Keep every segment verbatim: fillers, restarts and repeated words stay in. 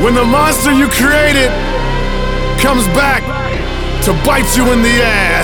when the monster you created comes back to bite you in the ass.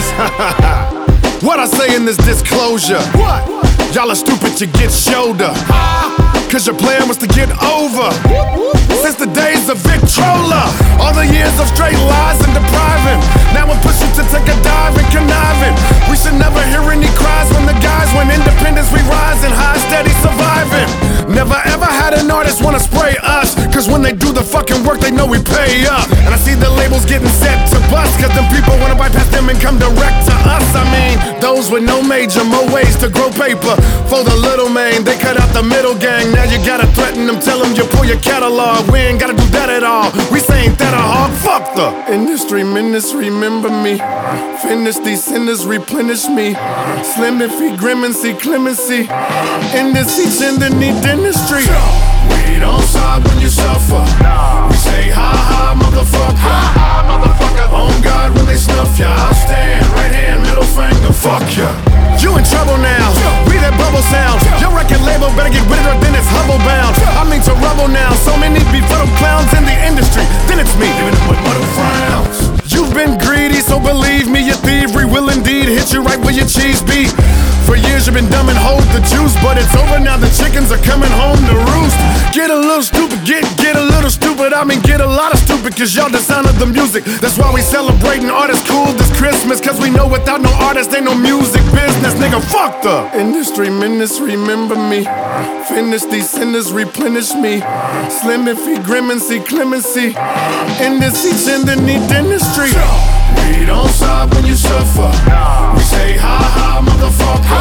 What I say in this disclosure? What? Y'all are stupid, you get shoulder. Cause your plan was to get over. Since the days of Victrola, all the years of straight lies and depriving. Now we'll push you to take a dive and conniving. We should never hear any cries when the guys, when independence we rise and high steady surviving. Never ever had an artist wanna spray us, cause when they do the fucking work they know we pay up. And I see the labels getting set to bust, cause them people wanna bypass them and come direct to us. I mean, those with no major, more ways to grow paper. For the little man, they cut out the middle gang. Now you gotta threaten them, tell them you pull your catalog. We ain't gotta do that at all, we say ain't that a hard fuck the industry menace, remember me. Finish these sinners, replenish me. Slim and feet, grim and see clemency. In this each and the need dentistry. We don't side when you suffer. We say ha ha motherfucker. On God when they snuff ya, I'll stand right hand, middle finger, fuck ya. You in trouble now, we that bubble sound. Your record label better get rid of it, then it's Hubble bound. I mean to rubble now, so many befuddled clowns in the industry. Then it's me, giving them with muddled frowns. You've been greedy, so believe me, your thievery will indeed hit you right where your cheese be. For years you've been dumb and hold the juice, but it's over now, the chickens are coming home to roost. Get a little stupid, get, get a little stupid. I mean get a lot of stupid, cause y'all dishonored the music. That's why we celebrating artists cool this Christmas, cause we know without no artists ain't no music business. Nigga, fuck the industry menace, remember me. Finish these sinners, replenish me. Slim and feet, grim and see clemency. In this each and the need dentistry. We don't side when you suffer. We say ha ha motherfucker.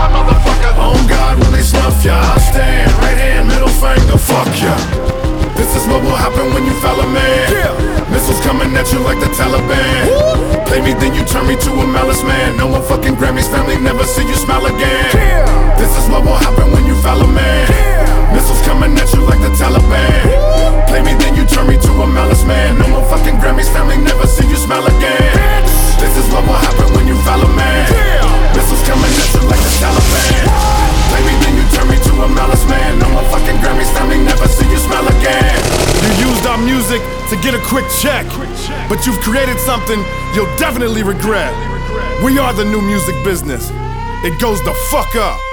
On God when they snuff ya, I'll stand right hand, middle finger, fuck ya. This is what will happen when you foul a man. Missiles coming at you like the Taliban. Play me then you turn me to a malice man. No one fucking Grammys, family never see you smile again. This is what will happen when you foul a man. Missiles coming at you like the Taliban. Play me then you turn me to a malice man. No one fucking Grammys, family never see you smile again. This is what will happen when you foul a man. Missiles coming at you like the Taliban. Play me then you turn me to a malice man. No one fucking Grammys, family never see you smile again. You used our music to get a quick check, but you've created something you'll definitely regret. We are the new music business. It goes the fuck up.